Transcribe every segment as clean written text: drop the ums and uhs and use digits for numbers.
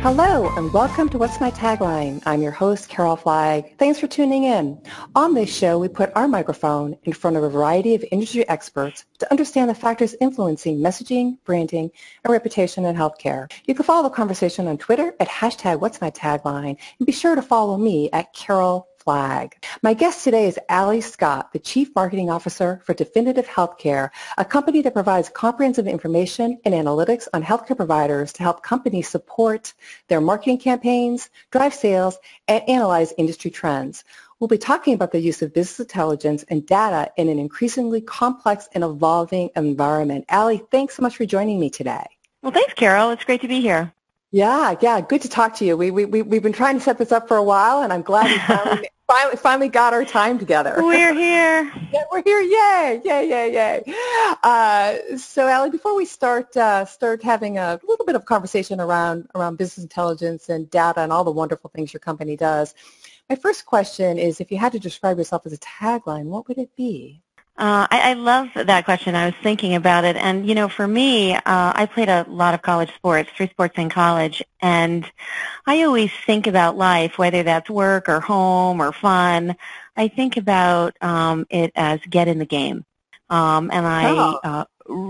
Hello and welcome to What's My Tagline? I'm your host, Carol Flagg. Thanks for tuning in. On this show, we put our microphone in front of a variety of industry experts to understand the factors influencing messaging, branding, and reputation in healthcare. You can follow the conversation on Twitter at hashtag What's My Tagline, and be sure to follow me at Carol Flagg. My guest today is Ali Scott, the Chief Marketing Officer for Definitive Healthcare, a company that provides comprehensive information and analytics on healthcare providers to help companies support their marketing campaigns, drive sales, and analyze industry trends. We'll be talking about the use of business intelligence and data in an increasingly complex and evolving environment. Ali, thanks so much for joining me today. Well, thanks, Carol. It's great to be here. Yeah, good to talk to you. We've been trying to set this up for a while, and I'm glad we finally got our time together. We're here. Yeah, we're here. Yay. So, Ali, before we start having a little bit of conversation around business intelligence and data and all the wonderful things your company does, my first question is, if you had to describe yourself as a tagline, what would it be? I love that question. I was thinking about it. And, you know, for me, I played a lot of college sports, 3 sports in college. And I always think about life, whether that's work or home or fun. I think about it as get in the game. I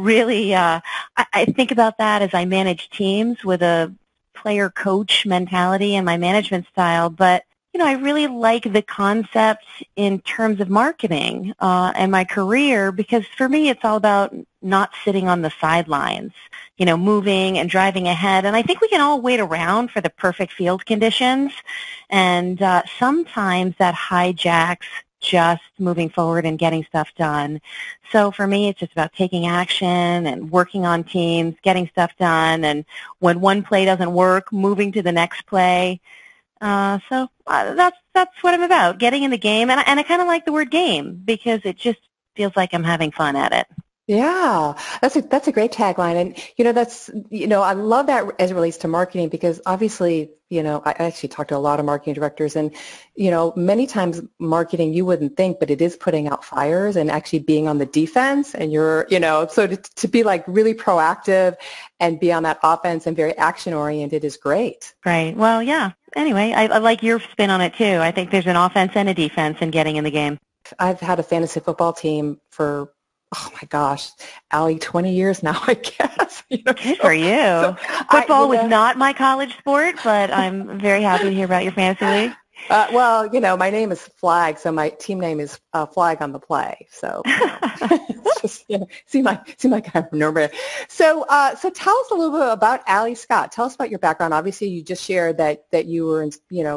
think about that as I manage teams with a player-coach mentality and my management style. But you know, I really like the concepts in terms of marketing and my career, because for me it's all about not sitting on the sidelines, you know, moving and driving ahead. And I think we can all wait around for the perfect field conditions, and sometimes that hijacks just moving forward and getting stuff done. So for me, it's just about taking action and working on teams, getting stuff done, and when one play doesn't work, moving to the next play. So that's what I'm about, getting in the game. And I kind of like the word game because it just feels like I'm having fun at it. Yeah, that's a great tagline. And, I love that as it relates to marketing, because obviously, I actually talked to a lot of marketing directors, and, many times marketing, you wouldn't think, but it is putting out fires and actually being on the defense, and so to be like really proactive and be on that offense and very action oriented is great. Right. Well, yeah. Anyway, I like your spin on it too. I think there's an offense and a defense in getting in the game. I've had a fantasy football team for, oh my gosh, Ali, 20 years now, I guess. Good for you. Football was not my college sport, but I'm very happy to hear about your fantasy league. Well, my name is Flagg, so my team name is Flag on the Play. So, it's just, seem like I remember it. So tell us a little bit about Ali Scott. Tell us about your background. Obviously, you just shared that you were in,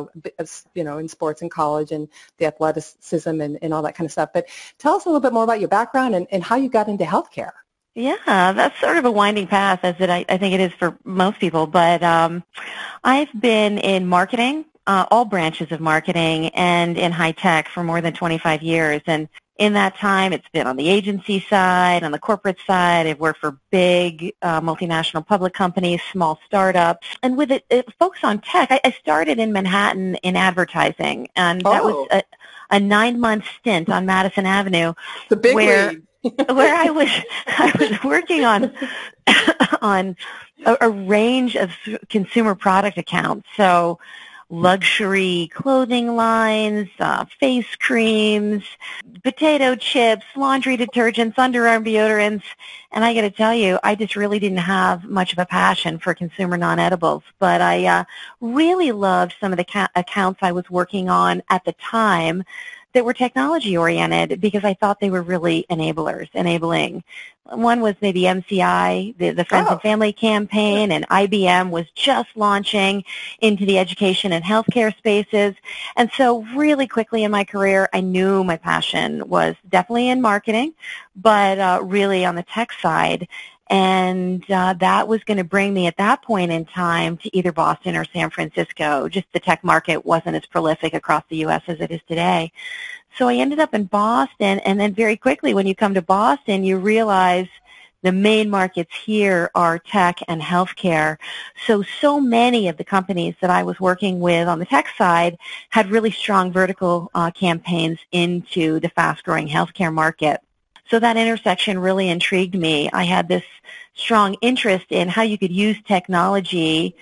in sports in college and the athleticism and all that kind of stuff. But tell us a little bit more about your background and how you got into healthcare. Yeah, that's sort of a winding path, as I think it is for most people. But I've been in marketing, all branches of marketing, and in high tech for more than 25 years. And in that time, it's been on the agency side, on the corporate side. I've worked for big multinational public companies, small startups. And with it focus on tech, I started in Manhattan in advertising. And that was a 9-month stint on Madison Avenue. The big league. Where I was working on a range of consumer product accounts. So luxury clothing lines, face creams, potato chips, laundry detergents, underarm deodorants. And I got to tell you, I just really didn't have much of a passion for consumer non-edibles. But I really loved some of the accounts I was working on at the time that were technology-oriented, because I thought they were really enabling. One was maybe MCI, the Friends and Family campaign, and IBM was just launching into the education and healthcare spaces. And so really quickly in my career, I knew my passion was definitely in marketing, but really on the tech side. And that was going to bring me at that point in time to either Boston or San Francisco. Just the tech market wasn't as prolific across the U.S. as it is today. So I ended up in Boston, and then very quickly when you come to Boston, you realize the main markets here are tech and healthcare. So many of the companies that I was working with on the tech side had really strong vertical campaigns into the fast-growing healthcare market. So that intersection really intrigued me. I had this strong interest in how you could use technology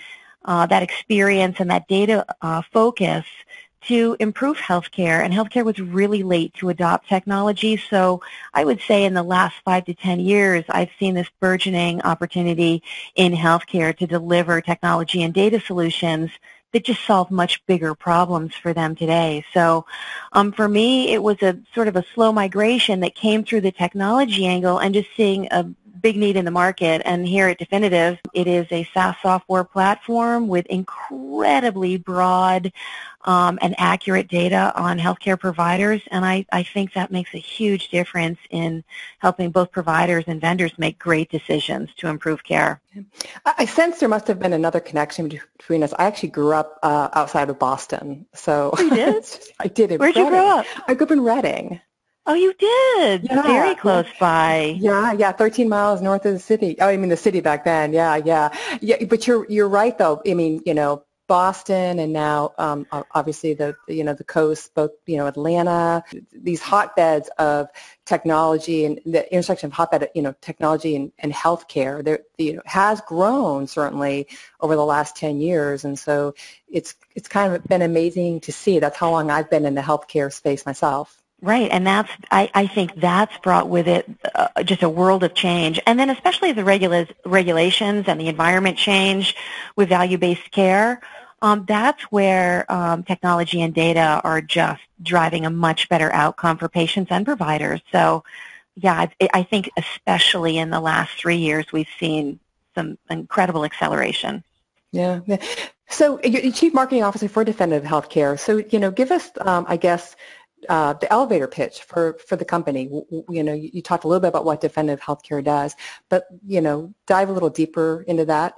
that experience and that data focus to improve healthcare, and healthcare was really late to adopt technology. So I would say in the last 5 to 10 years, I've seen this burgeoning opportunity in healthcare to deliver technology and data solutions that just solve much bigger problems for them today. So for me, it was a sort of a slow migration that came through the technology angle and just seeing a big need in the market. And here at Definitive, it is a SaaS software platform with incredibly broad and accurate data on healthcare providers, and I think that makes a huge difference in helping both providers and vendors make great decisions to improve care. I sense there must have been another connection between us. I actually grew up outside of Boston, so you did? I did. Where'd you grow up? I grew up in Reading. Oh, you did? Yeah, very close by. Yeah, 13 miles north of the city. Oh, I mean the city back then. Yeah. But you're right though. I mean, Boston and now obviously the coast, both Atlanta, these hotbeds of technology and the intersection of hotbed technology and healthcare there has grown certainly over the last 10 years, and so it's kind of been amazing to see. That's how long I've been in the healthcare space myself. Right, and I think that's brought with it just a world of change. And then especially the regulations and the environment change with value-based care, that's where technology and data are just driving a much better outcome for patients and providers. So, yeah, I think especially in the last 3 years, we've seen some incredible acceleration. Yeah. So you're Chief Marketing Officer for Definitive Healthcare. So, give us, I guess, the elevator pitch for the company. You talked a little bit about what Definitive Healthcare does, but dive a little deeper into that.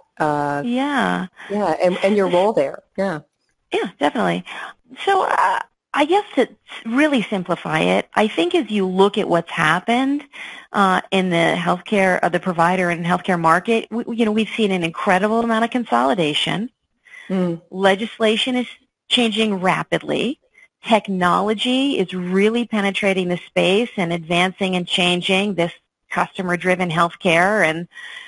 And your role there. Yeah, definitely. So I guess to really simplify it, I think as you look at what's happened in the healthcare, the provider and healthcare market, we've seen an incredible amount of consolidation. Legislation is changing rapidly. Technology is really penetrating the space and advancing and changing this customer-driven healthcare,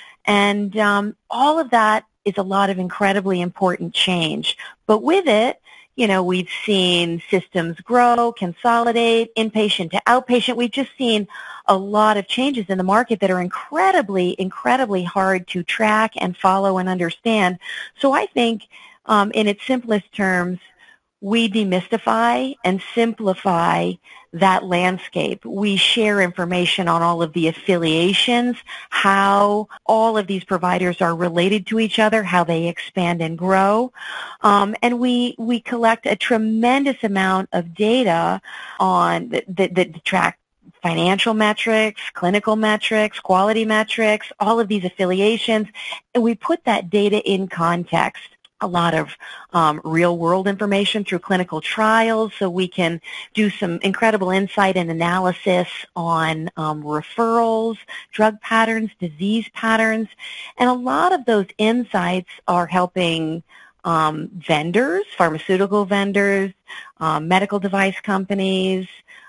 and all of that is a lot of incredibly important change. But with it, we've seen systems grow, consolidate, inpatient to outpatient. We've just seen a lot of changes in the market that are incredibly, incredibly hard to track and follow and understand. So I think, in its simplest terms, we demystify and simplify that landscape. We share information on all of the affiliations, how all of these providers are related to each other, how they expand and grow. And we collect a tremendous amount of data on that track financial metrics, clinical metrics, quality metrics, all of these affiliations, and we put that data in context. A lot of real-world information through clinical trials, so we can do some incredible insight and analysis on referrals, drug patterns, disease patterns, and a lot of those insights are helping vendors, pharmaceutical vendors, medical device companies,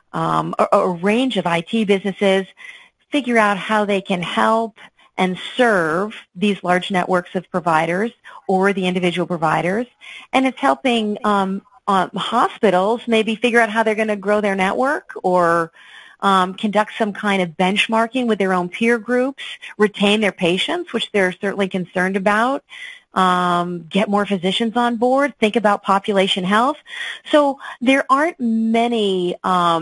a range of IT businesses figure out how they can help and serve these large networks of providers or the individual providers. And it's helping hospitals maybe figure out how they're going to grow their network or conduct some kind of benchmarking with their own peer groups, retain their patients, which they're certainly concerned about, get more physicians on board, think about population health. So there aren't many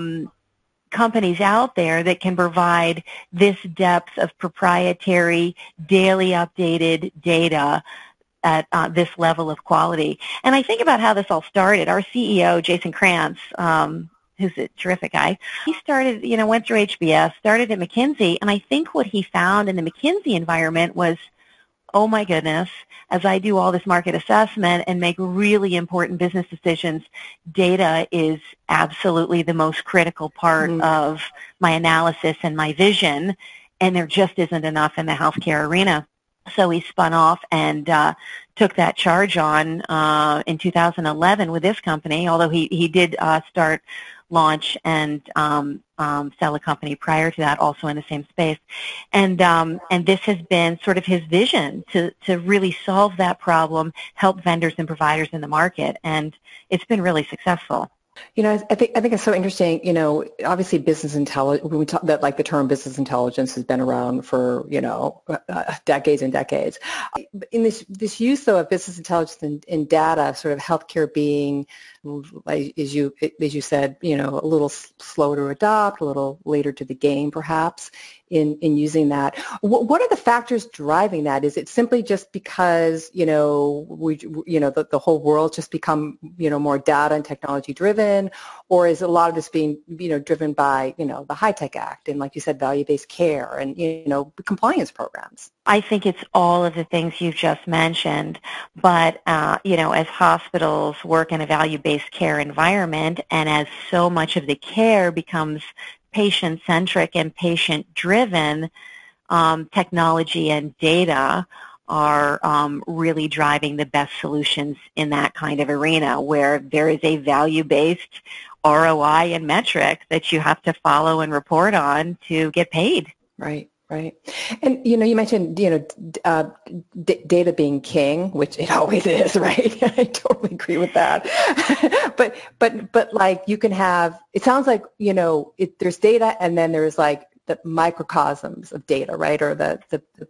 companies out there that can provide this depth of proprietary, daily updated data at this level of quality. And I think about how this all started. Our CEO, Jason Krantz, who's a terrific guy, he started, went through HBS, started at McKinsey, and I think what he found in the McKinsey environment was, oh my goodness, as I do all this market assessment and make really important business decisions, data is absolutely the most critical part of my analysis and my vision, and there just isn't enough in the healthcare arena. So he spun off and took that charge on in 2011 with this company, although he did start launch and sell a company prior to that, also in the same space. And this has been sort of his vision to really solve that problem, help vendors and providers in the market, and it's been really successful. I think it's so interesting. Obviously, business intelligence. When we talk that, like the term business intelligence has been around for decades and decades. In this use though of business intelligence in data, sort of healthcare being, as you said, a little slow to adopt, a little later to the game, perhaps. In using that, what are the factors driving that? Is it simply just because the whole world just become more data and technology driven, or is a lot of this being driven by the HITECH Act and, like you said, value-based care and compliance programs? I think it's all of the things you've just mentioned, but as hospitals work in a value-based care environment, and as so much of the care becomes patient-centric and patient-driven, technology and data are really driving the best solutions in that kind of arena, where there is a value-based ROI and metric that you have to follow and report on to get paid. Right. Right. And, you mentioned, data being king, which it always is, right? I totally agree with that. but like you can have, it sounds like, there's data and then there's like the microcosms of data, right? Or those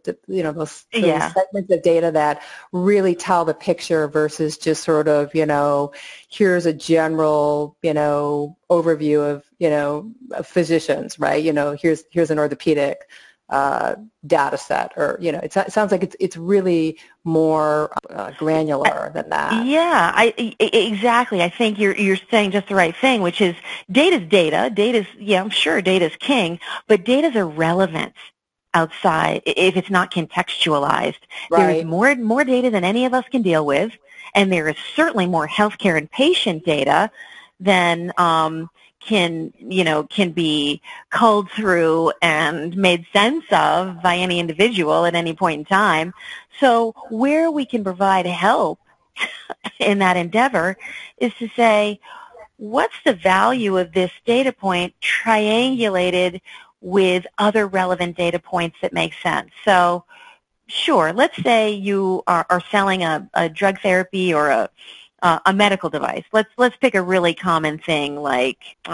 segments of data that really tell the picture versus just sort of, here's a general, overview of physicians, right? Here's an orthopedic data set, or it sounds like it's really more granular than that. Yeah, exactly. I think you're saying just the right thing, which is data's data. I'm sure data's king, but data's irrelevant outside if it's not contextualized. Right. There's more data than any of us can deal with, and there is certainly more healthcare and patient data than can be culled through and made sense of by any individual at any point in time. So where we can provide help in that endeavor is to say, what's the value of this data point triangulated with other relevant data points that make sense? So sure, let's say you are selling a drug therapy or a medical device. Let's pick a really common thing like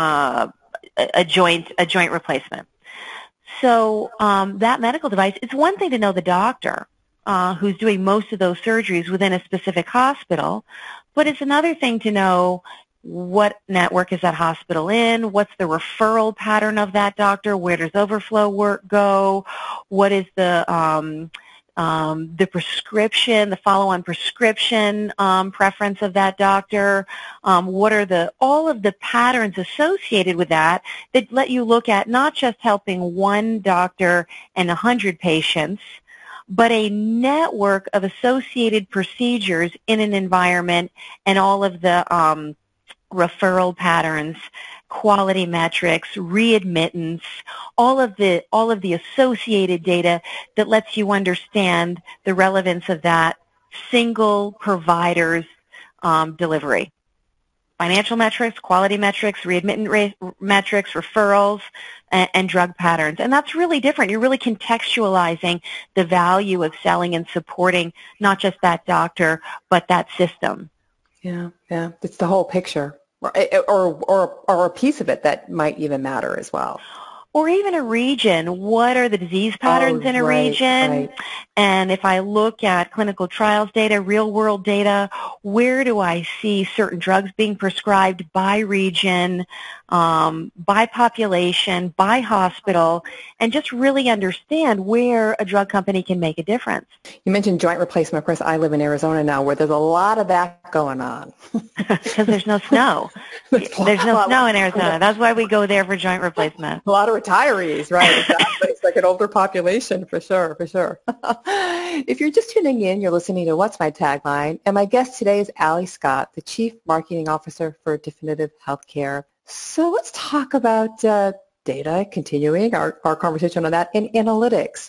a joint replacement. So that medical device, it's one thing to know the doctor who's doing most of those surgeries within a specific hospital, but it's another thing to know what network is that hospital in, what's the referral pattern of that doctor, where does overflow work go, what is the prescription, the follow-on prescription preference of that doctor, what are all of the patterns associated with that let you look at not just helping one doctor and 100 patients, but a network of associated procedures in an environment and all of the referral patterns, quality metrics, readmittance, all of the associated data that lets you understand the relevance of that single provider's delivery. Financial metrics, quality metrics, readmittance metrics, referrals, and drug patterns. And that's really different. You're really contextualizing the value of selling and supporting not just that doctor, but that system. Yeah. It's the whole picture. Or a piece of it that might even matter as well. Or even a region. What are the disease patterns in a region? Right. And if I look at clinical trials data, real-world data, where do I see certain drugs being prescribed by region, by population, by hospital, and just really understand where a drug company can make a difference. You mentioned joint replacement. Of course, I live in Arizona now, where there's a lot of that going on. Because there's no snow. There's no snow in Arizona. That's why we go there for joint replacement. A lot of retirees, right? Exactly. It's like an older population, for sure. If you're just tuning in, you're listening to What's My Tagline, and my guest today is Allie Scott, the Chief Marketing Officer for Definitive Healthcare. So let's talk about data, continuing our conversation on that, and analytics.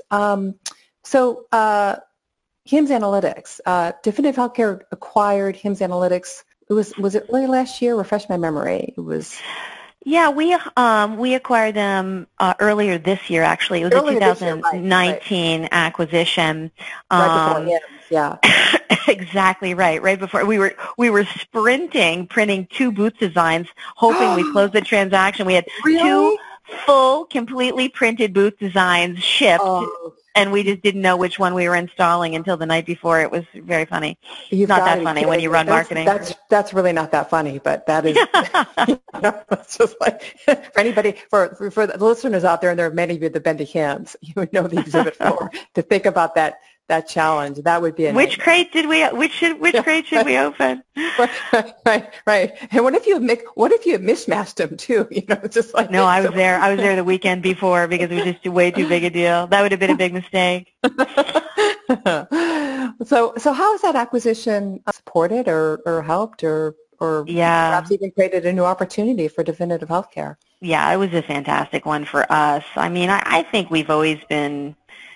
HIMSS Analytics. Definitive Healthcare acquired HIMSS Analytics. Was it early last year? Refresh my memory. It was Yeah, we acquired them earlier this year. Actually, it was a Earlier this year, right? Right. 2019 acquisition. Right before Um, him. Yeah. exactly right. Right before we were sprinting, printing 2 booth designs, hoping we closed the transaction. We had 2 Really? full, completely printed booth designs shipped, Oh, and we just didn't know which one we were installing until the night before. It was very funny. you've Not got to that be funny when kidding you me. run marketing. That's really not that funny, but that is, it's just like for anybody, for the listeners out there, and there are many of you that have been to Camps, you would know the exhibit floor. To think about that challenge, that would be a Which nightmare. crate did we? Which crate should we open? Right. And what if you had mismatched them too? It's just like No, I was so. there. I was there the weekend before because it was just way too big a deal. That would have been a big mistake. So how has that acquisition supported or helped or Yeah. perhaps even created a new opportunity for Definitive Healthcare? Yeah, it was a fantastic one for us. I mean, I think we've always been,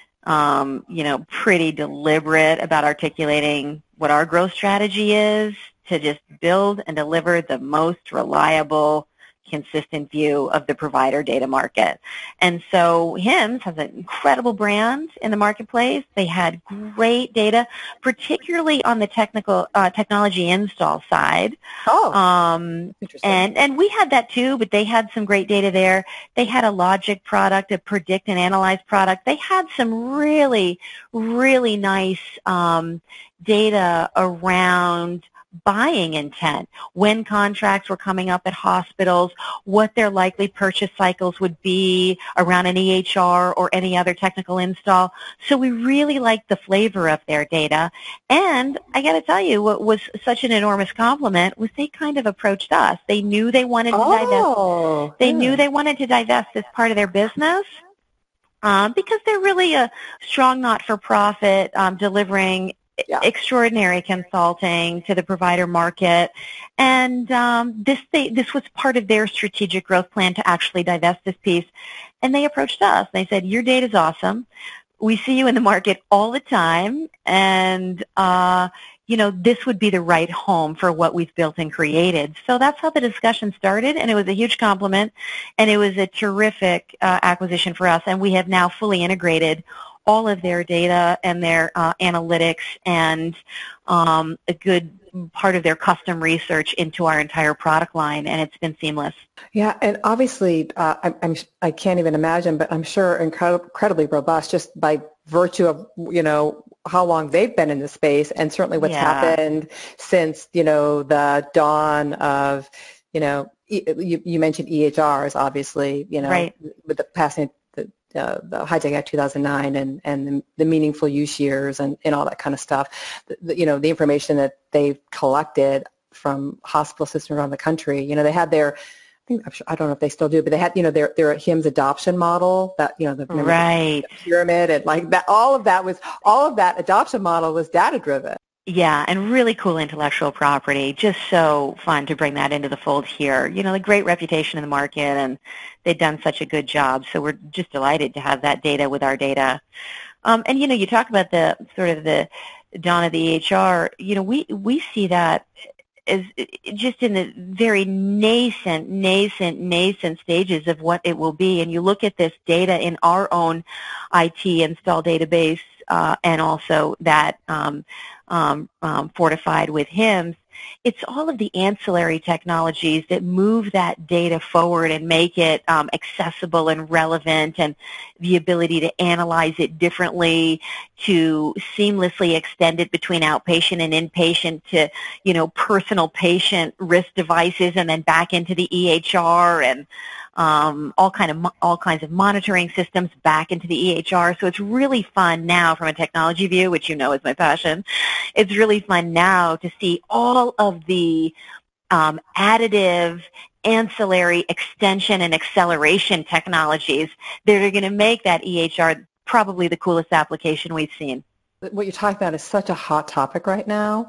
pretty deliberate about articulating what our growth strategy is to just build and deliver the most reliable, consistent view of the provider data market. And so HIMSS has an incredible brand in the marketplace. They had great data, particularly on the technology install side. Oh, interesting. And we had that too, but they had some great data there. They had a logic product, a predict and analyze product. They had some really, really nice data around buying intent, when contracts were coming up at hospitals, what their likely purchase cycles would be around an EHR or any other technical install. So we really liked the flavor of their data. And I got to tell you, what was such an enormous compliment was they kind of approached us. They knew they wanted to divest. Oh, They knew yeah. they wanted to divest this part of their business. Because they're really a strong not-for-profit delivering Yeah. extraordinary consulting to the provider market, and this was part of their strategic growth plan to actually divest this piece. And they approached us. They said, "Your data's awesome. We see you in the market all the time, and this would be the right home for what we've built and created." So that's how the discussion started, and it was a huge compliment, and it was a terrific acquisition for us. And we have now fully integrated all of their data and their analytics and a good part of their custom research into our entire product line, and it's been seamless. Yeah, and obviously, I can't even imagine, but I'm sure incredibly robust just by virtue of how long they've been in the space, and certainly what's happened since the dawn of you mentioned EHRs, obviously, Right. with the passing the Hijack Act 2009 and the meaningful use years and all that kind of stuff. The information that they've collected from hospital systems around the country. They had their, I don't know if they still do, but they had their HIMSS adoption model that Right. the pyramid and like that. All of that adoption model was data driven. Yeah, and really cool intellectual property. Just so fun to bring that into the fold here. A great reputation in the market, and they've done such a good job. So we're just delighted to have that data with our data. And you talk about the sort of the dawn of the EHR. We see that as just in the very nascent stages of what it will be. And you look at this data in our own IT install database, and also that fortified with HIMSS. It's all of the ancillary technologies that move that data forward and make it accessible and relevant, and the ability to analyze it differently, to seamlessly extend it between outpatient and inpatient to, personal patient risk devices, and then back into the EHR, and all kinds of monitoring systems back into the EHR. So it's really fun now from a technology view, which is my passion. It's really fun now to see all of the additive, ancillary, extension, and acceleration technologies that are going to make that EHR probably the coolest application we've seen. What you're talking about is such a hot topic right now.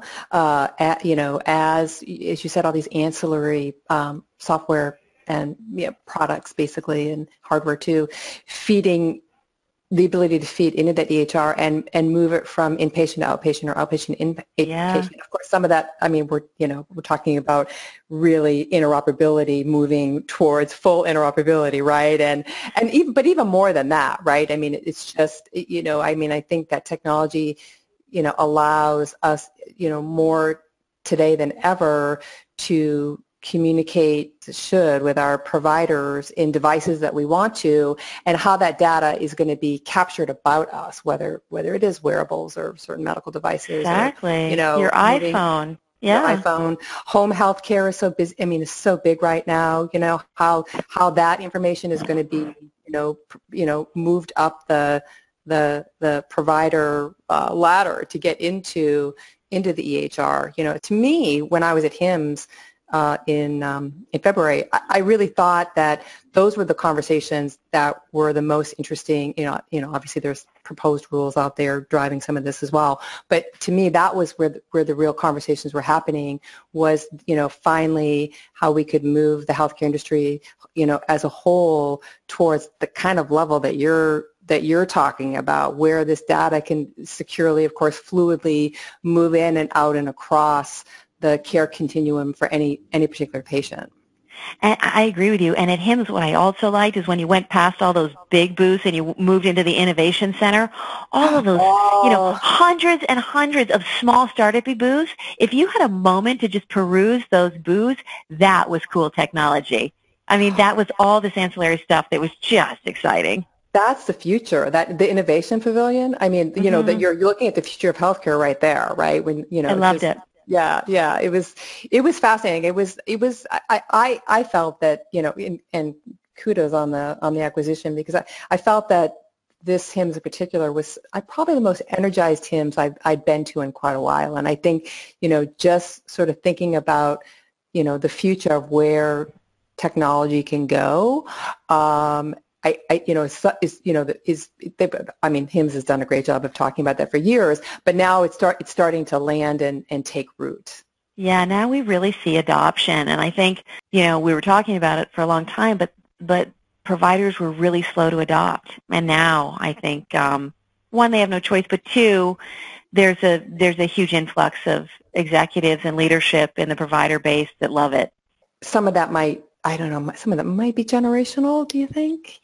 As you said, all these ancillary software and products basically, and hardware too, feeding the ability to feed into that EHR and move it from inpatient to outpatient or outpatient inpatient. Yeah. Of course, some of that, I mean, we're talking about really interoperability moving towards full interoperability, right? And even more than that, right? I mean, it's just, I mean, I think that technology, allows us, more today than ever to communicate with our providers in devices that we want to, and how that data is going to be captured about us, whether it is wearables or certain medical devices. Exactly. Or, your iPhone. Yeah. Your iPhone. Home health care is so busy. I mean, it's so big right now. How that information is going to be, moved up the provider ladder to get into the EHR. To me, when I was at HIMSS, in February, I really thought that those were the conversations that were the most interesting. Obviously there's proposed rules out there driving some of this as well. But to me, that was where the real conversations were happening. Was finally how we could move the healthcare industry, as a whole towards the kind of level that you're talking about, where this data can securely, of course, fluidly move in and out and across the care continuum for any particular patient. And I agree with you. And at HIMSS, what I also liked is when you went past all those big booths and you moved into the Innovation Center, all of those, hundreds and hundreds of small startup-y booths. If you had a moment to just peruse those booths, that was cool technology. I mean, that was all this ancillary stuff that was just exciting. That's the future. That the Innovation Pavilion. I mean, that you're looking at the future of healthcare right there, right? When I loved it. Yeah. It was fascinating. I felt that, and kudos on the acquisition, because I felt that this HIMSS in particular was probably the most energized HIMSS I'd been to in quite a while. And I think, just sort of thinking about, the future of where technology can go, HIMSS has done a great job of talking about that for years, but now it's starting to land and take root. Yeah, now we really see adoption, and I think, we were talking about it for a long time, but providers were really slow to adopt, and now I think, one, they have no choice, but two, there's a huge influx of executives and leadership in the provider base that love it. Some of that might be generational, do you think?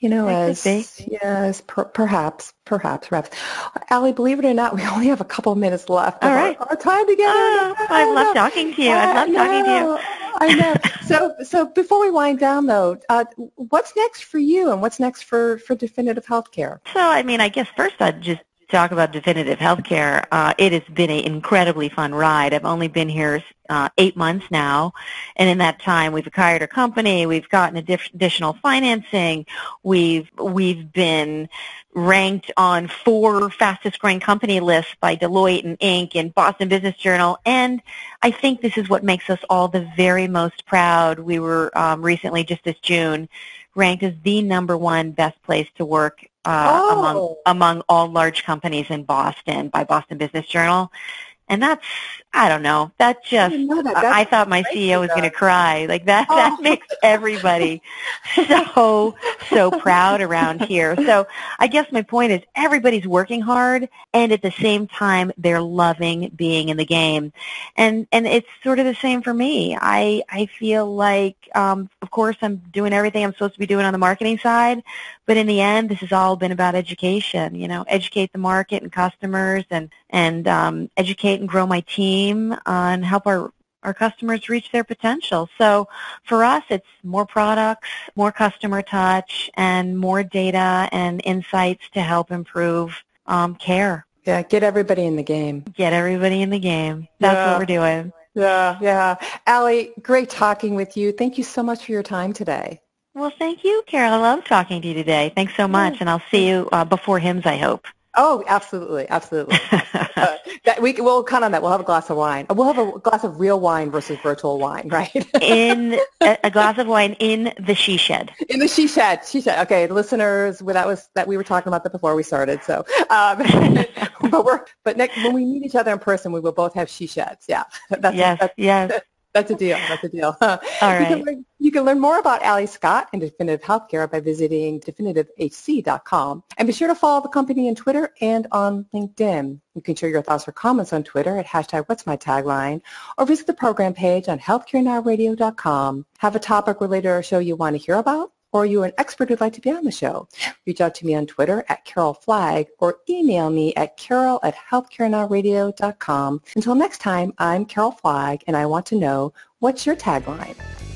Perhaps. Allie, believe it or not, we only have a couple of minutes left of our time together. I love talking to you. I know. So before we wind down, though, what's next for you, and what's next for Definitive Healthcare? So, I guess first I'd just talk about Definitive Healthcare. It has been an incredibly fun ride. I've only been here 8 months now, and in that time we've acquired a company, we've gotten additional financing, we've been ranked on 4 fastest growing company lists by Deloitte and Inc. and Boston Business Journal, and I think this is what makes us all the very most proud. We were recently, just this June, ranked as the #1 best place to work among all large companies in Boston by Boston Business Journal. And that's, I don't know, that just, I thought my CEO was going to cry. Like that makes everybody so proud around here. So I guess my point is everybody's working hard, and at the same time, they're loving being in the game. And it's sort of the same for me. I feel like, of course, I'm doing everything I'm supposed to be doing on the marketing side, but in the end, this has all been about education, educate the market and customers, and educate and grow my team and help our customers reach their potential. So for us, it's more products, more customer touch, and more data and insights to help improve care. Yeah, get everybody in the game. Get everybody in the game. That's what we're doing. Yeah. Allie, great talking with you. Thank you so much for your time today. Well, thank you, Carol. I love talking to you today. Thanks so much, and I'll see you before HIMSS, I hope. Oh, absolutely. We'll count on that. We'll have a glass of wine. We'll have a glass of real wine versus virtual wine, right? In a glass of wine in the she shed. In the she shed. Okay, listeners, that we were talking about that before we started. So, but when we meet each other in person, we will both have she sheds. Yeah. Yes. That's a deal. That's a deal. All right. You can learn more about Allie Scott and Definitive Healthcare by visiting definitivehc.com. And be sure to follow the company on Twitter and on LinkedIn. You can share your thoughts or comments on Twitter at hashtag What's My Tagline, or visit the program page on healthcarenowradio.com. Have a topic related to our show you want to hear about, or you're an expert who'd like to be on the show. Reach out to me on Twitter at Carol Flagg, or email me at carol@healthcarenowradio.com. Until next time, I'm Carol Flagg, and I want to know, what's your tagline?